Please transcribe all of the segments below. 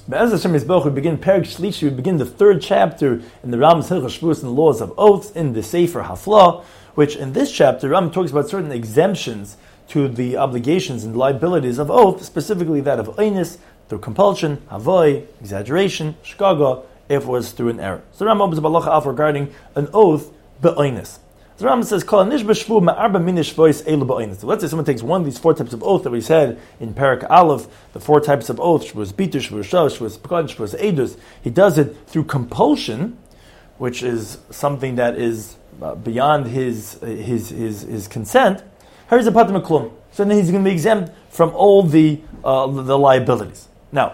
Be'ez Hashem Yisboch, we begin Perek Shlishi, we begin the third chapter in the Rambam's Hilchos Shvuos and the laws of oaths in the Sefer Haflah, which in this chapter, Rambam talks about certain exemptions to the obligations and liabilities of oath, specifically that of oinus, through compulsion, havoi, exaggeration, shkaga, if it was through an error. So Rambam opens a balacha off regarding an oath be'oinus. So Rambam says, "Kol nish b'shvu ma'arba min shvois elu be'oinus." So let's say someone takes one of these four types of oath that we said in Perek Aleph, the four types of oath, shvus bitur, shvus shos, shvus pekad, shvus edus. He does it through compulsion, which is something that is beyond his consent. Here's a patim klum. So then he's going to be exempt from all the liabilities. Now,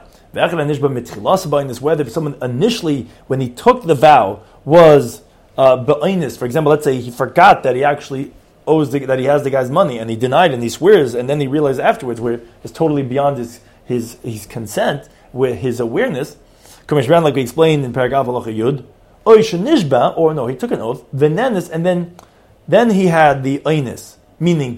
whether someone initially, when he took the vow, was be'oinus, for example, let's say he forgot that he actually that he has the guy's money, and he denied and he swears, and then he realized afterwards where it's totally beyond his consent, with his awareness. Like we explained in Perek Av Yud, or no, he took an oath, venenis, and then he had the oinus, meaning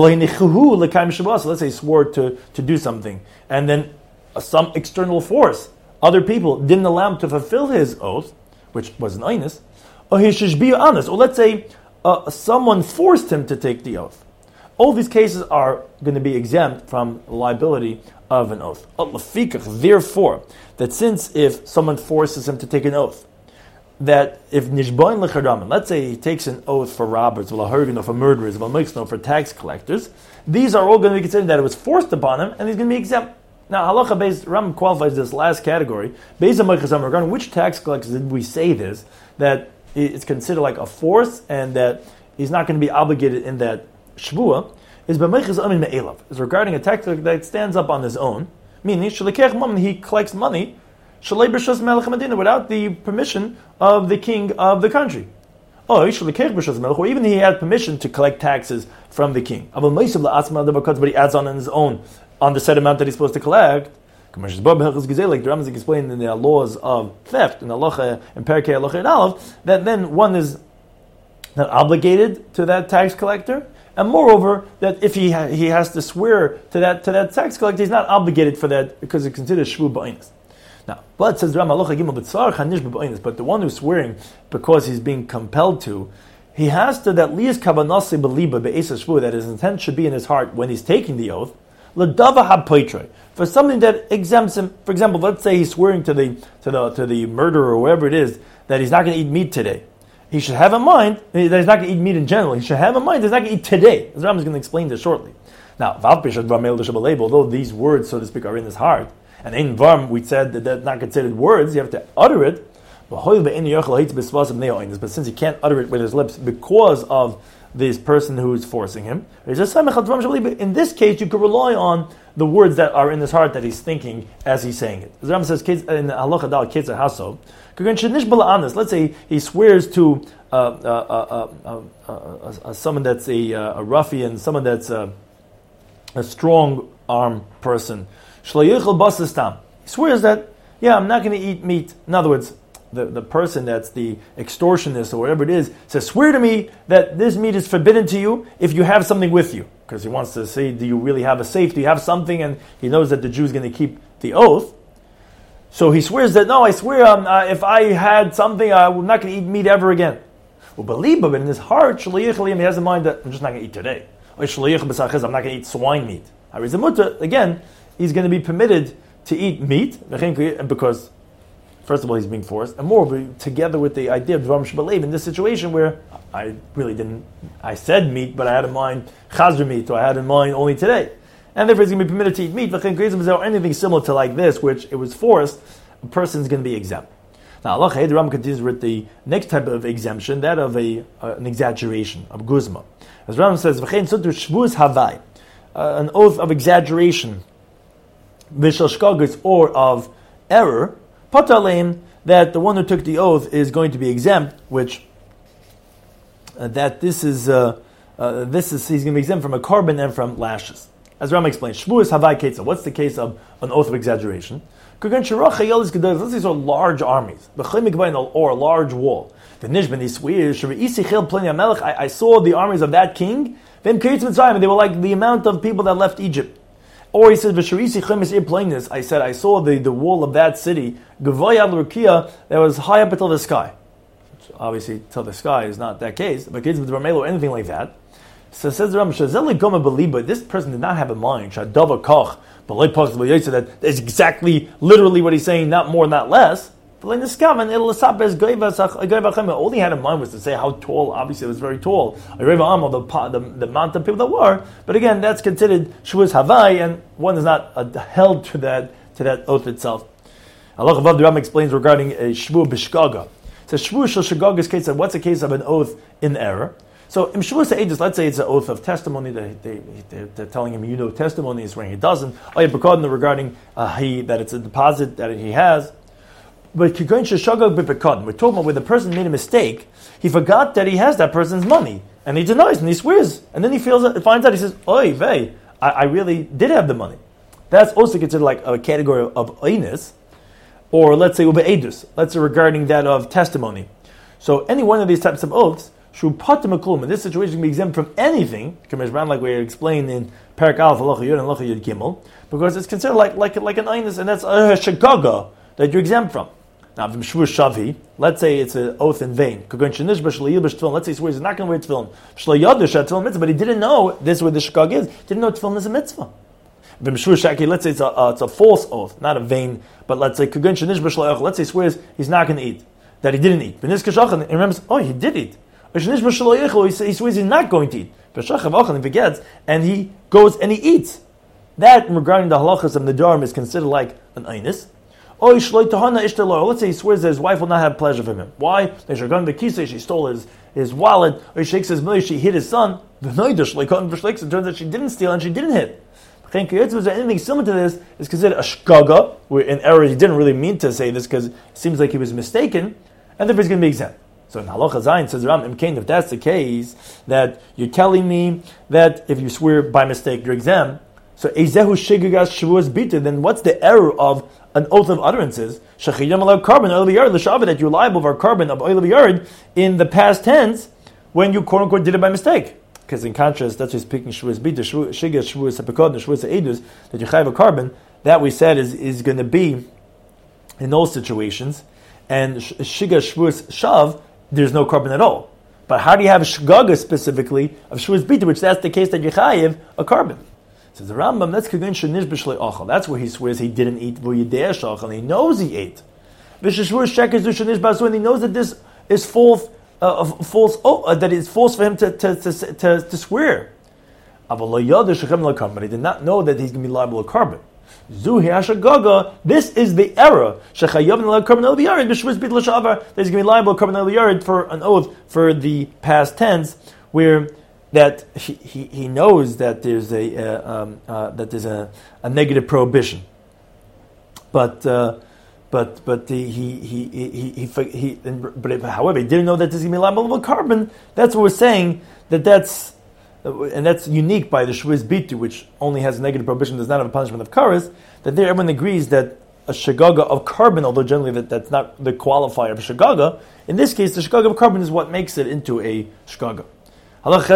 so let's say he swore to do something, and then some external force, other people, didn't allow him to fulfill his oath, which was an oinus, or he should be honest, or let's say someone forced him to take the oath. All these cases are going to be exempt from liability of an oath. Therefore, that since if someone forces him to take an oath, that if nishboin lechadaman, let's say he takes an oath for robbers, or for murderers, or for tax collectors, these are all going to be considered that it was forced upon him, and he's going to be exempt. Now, halacha based, Ram qualifies this last category based on regarding which tax collectors did we say this, that it's considered like a force, and that he's not going to be obligated in that shvua, is b'meichas amin me'elav, is regarding a tax collector that stands up on his own, meaning he collects money without the permission of the king of the country. Or even he had permission to collect taxes from the king. But he adds on his own on the set amount that he's supposed to collect. Like the Rambam explained in the laws of theft in Halacha and Perkei Halacha and Aleph, that then one is not obligated to that tax collector, and moreover, that if he has to swear to that tax collector, he's not obligated for that because it's considered shvu b'oinus. Now, but says Ram Halacha Gimel B'tzar Chanish B'oinus, but the one who's swearing because he's being compelled to, he has to that lias kavanasi beliba be'esa shvu, that his intent should be in his heart when he's taking the oath, l'dava hapoitrei, for something that exempts him. For example, let's say he's swearing to the murderer or whoever it is that he's not going to eat meat today. He should have in mind that he's not going to eat meat in general. He should have in mind that he's not going to eat today. As Ram is going to explain this shortly. Now, although these words, so to speak, are in his heart, and in Varm, we said that they're not considered words, you have to utter it. But since he can't utter it with his lips because of this person who's forcing him, in this case, you could rely on the words that are in his heart that he's thinking as he's saying it. As Ram says in Halacha Dal Kitzur Haso, let's say he swears to someone that's a ruffian, someone that's a strong arm person. He swears that, I'm not going to eat meat. In other words, the person that's the extortionist or whatever it is says, swear to me that this meat is forbidden to you if you have something with you. Because he wants to say, do you really have a safe? Do you have something? And he knows that the Jew is going to keep the oath. So he swears that, no, I swear if I had something, I'm not going to eat meat ever again. Well, believe but in his heart, he has in mind that I'm just not going to eat today. I'm not going to eat swine meat. Again, he's going to be permitted to eat meat because, first of all, he's being forced, and moreover, together with the idea of Dvarim Shebalev in this situation where I said meat, but I had in mind chazir meat, or I had in mind only today. And therefore, he's going to be permitted to eat meat, or anything similar to like this, which it was forced, a person is going to be exempt. Now, Allah the Rambam continues with the next type of exemption, that of an exaggeration, of guzma. As Rambam says, V'chein sutur shvus havai, an oath of exaggeration, or of error, pataleim, that the one who took the oath is going to be exempt, which he's going to be exempt from a carbon and from lashes. As Rambam explains, shvuas havai ketza. What's the case of an oath of exaggeration? Let's say these are large armies, or a large wall. I saw the armies of that king, and they were like the amount of people that left Egypt. Or he says, I said, I saw the wall of that city, that was high up until the sky. Which obviously, till the sky is not that case, but kids with Ramelo or anything like that. So says the Rambam, this person did not have a mind, that is exactly, literally what he's saying, not more, not less. All he had in mind was to say how tall, obviously it was very tall, the amount of people that were, but again, that's considered Shavuos Havai, and one is not held to that oath itself. Allah above the Rambam explains regarding a Shavuos Bishgaga. It says Shavuos Shel Shagagas case, what's a case of an oath in error? So in Shavuos Eidos, let's say it's an oath of testimony, they're telling him, testimony is when he doesn't, regarding that it's a deposit that he has. But we're talking about where the person made a mistake, he forgot that he has that person's money, and he denies and he swears, and then he finds out, he says, "Oy vey, I really did have the money." That's also considered like a category of oinus, or let's say ube'edus. Let's say regarding that of testimony. So any one of these types of oaths, in this situation, can be exempt from anything, like we explained in Parak Aleph, Halacha Yud and Halacha Yud Gimel, because it's considered like an oinus, and that's a shagaga that you're exempt from. Now, Shavuos Shavi, let's say it's an oath in vain. Let's say he swears he's not going to wear tefillin, but he didn't know this is where the shkag is. Didn't know tefillin is a mitzvah. Let's say it's a false oath, not a vain. But let's say let's say he swears he's not going to eat, that he didn't eat. He remembers, he did eat. He swears he's not going to eat. He forgets, and he goes and he eats. That, regarding the halachas of Nadarim, is considered like an einus. Let's say he swears that his wife will not have pleasure from him. Why? She stole his wallet, or he shakes his million, she hit his son. It turns out she didn't steal and she didn't hit. Anything similar to this is considered a shgaga, where in error he didn't really mean to say this because it seems like he was mistaken, and therefore he's going to be exempt. So in Halacha Zayin says, if that's the case, that you're telling me that if you swear by mistake you're exempt, so Ezehu Shigagas Shavuos Bita, then what's the error of an oath of utterances? That you're liable for a carbon of oil of yard in the past tense when you quote unquote did it by mistake. Because in contrast, that's what's speaking Shavuos Bita, Shigas Shavuos Hapekod, and Shavuos Eidus, that you have a carbon, that we said is going to be in those situations, and Shigas Shavuos Shav, there's no carbon at all. But how do you have a Shgaga specifically of Shavuos Bita, which that's the case that you chayiv a carbon? Says the Rambam, that's where he swears he didn't eat, and he knows he ate. And he knows that this is false, that it's false for him to swear. But he did not know that he's going to be liable to carbon. This is the error. That he's going to be liable to carbon for an oath for the past tense, where that he knows that there's a negative prohibition, but however he didn't know that there's going to be liable of carbon. That's what we're saying, that's unique by the Shavuos Bitu, which only has a negative prohibition, does not have a punishment of kares. That there everyone agrees that a shagaga of carbon, although generally that's not the qualifier of a shagaga. In this case, the shagaga of carbon is what makes it into a shagaga. And what's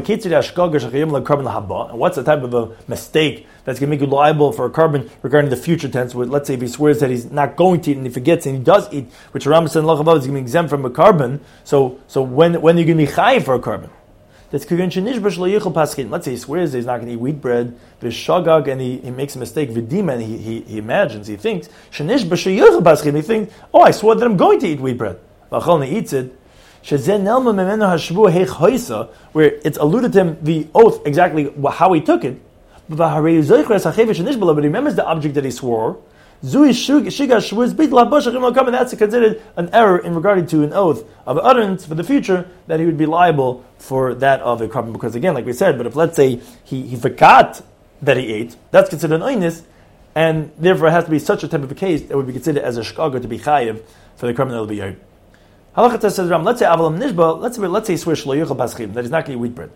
the type of a mistake that's going to make you liable for a carbon regarding the future tense? Where, let's say if he swears that he's not going to eat and he forgets and he does eat, which Rambam said is going to be exempt from a carbon. So when are you going to be chayiv for a carbon? Let's say he swears that he's not going to eat wheat bread, and he makes a mistake, and he imagines, he thinks, he thinks, I swore that I'm going to eat wheat bread. And he eats it. Where it's alluded to him, the oath, exactly how he took it. But he remembers the object that he swore. That's considered an error in regarding to an oath of utterance for the future, that he would be liable for that of a carbon. Because again, like we said, but if let's say he forgot that he ate, that's considered an oinus, and therefore it has to be such a type of a case that would be considered as a shkaga to be chayiv for the carbon that will be yard. Halakha says, let's say avalam nishba, let's say swear shlo yochel paschim, that he's not going to eat wheat bread.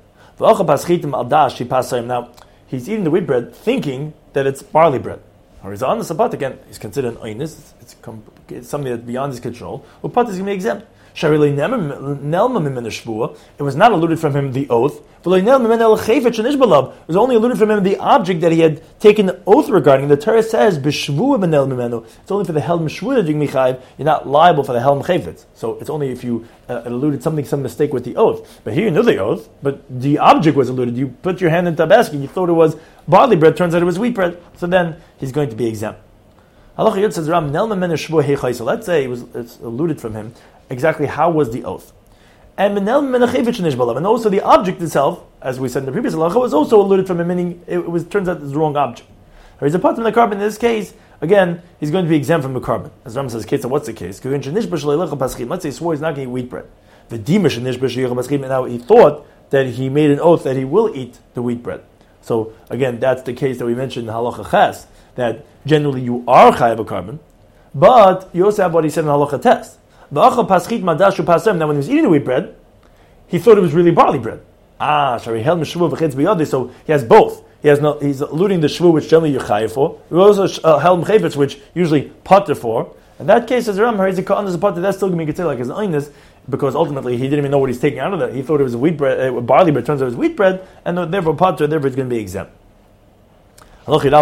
Now he's eating the wheat bread thinking that it's barley bread. Or he's on the Sabbat again, he's considered an oinus, it's something that's beyond his control. Upat is going to be exempt. It was not alluded from him the oath. It was only alluded from him the object that he had taken the oath regarding. The Torah says, it's only for the helm shvu that you're not liable for the helm chayfetz. So it's only if you alluded some mistake with the oath. But here you knew the oath, but the object was alluded. You put your hand in the basket, you thought it was barley bread, turns out it was wheat bread. So then he's going to be exempt. Halacha Yud says, let's say it's alluded from him exactly how was the oath. And also the object itself, as we said in the previous halacha, was also alluded from him, meaning turns out it's the wrong object. He's a part of the carbon in this case. Again, he's going to be exempt from the carbon. As Ram says, what's the case? Let's say he swore he's not going to eat wheat bread. Now he thought that he made an oath that he will eat the wheat bread. So again, that's the case that we mentioned in halacha ches, that generally you are chayav a carbon, but you also have what he said in halacha tes. Now when he was eating the wheat bread, he thought it was really barley bread. So he has both. He's alluding to shvu, which generally you're chayav for. He also held mechayvetz, which usually pater for. In that case, as Ram, there's a pater that's still going to be considered like his oinus, because ultimately he didn't even know what he's taking out of that. He thought it was wheat bread, barley bread. Turns out it was wheat bread, and therefore pater, therefore it's going to be exempt. Let's say he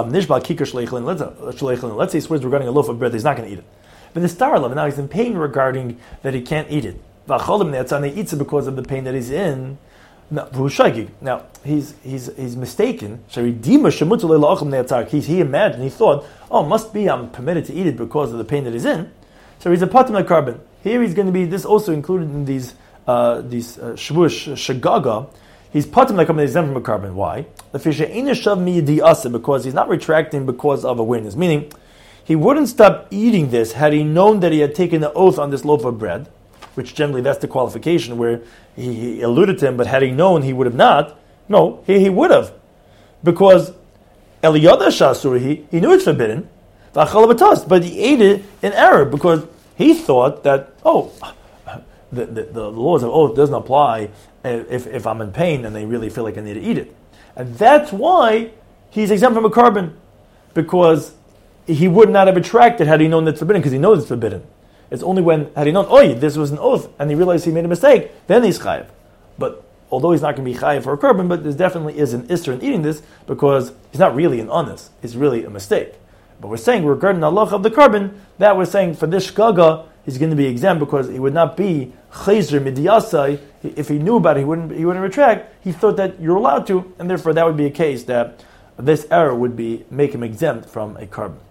swears regarding a loaf of bread, he's not going to eat it. But the star love, now he's in pain regarding that he can't eat it. And he eats it because of the pain that he's in. Now he's mistaken. He imagined, he thought, must be I'm permitted to eat it because of the pain that he's in. So he's a patim carbon. Here he's going to be this also included in these shvush shagaga. He's patim carbon, exempt from a carbon. Why? Because he's not retracting because of awareness. Meaning, he wouldn't stop eating this had he known that he had taken the oath on this loaf of bread, which generally that's the qualification where he alluded to him, but had he known he would have not. No, he would have. Because Eliyada Shasuri, he knew it's forbidden, but he ate it in error because he thought that, the laws of oath doesn't apply if I'm in pain and they really feel like I need to eat it. And that's why he's exempt from a carbon, because he would not have retracted had he known that's forbidden, because he knows it's forbidden. It's only when, had he known, this was an oath, and he realized he made a mistake, then he's chayiv. But although he's not going to be chayiv for a carbon, but there definitely is an isser in eating this, because he's not really an honest, it's really a mistake. But we're saying, regarding the halacha of the carbon, that we're saying for this shgaga, he's going to be exempt because he would not be chayzer midiyasai. If he knew about it, he wouldn't retract. He thought that you're allowed to, and therefore that would be a case that this error would make him exempt from a carbon.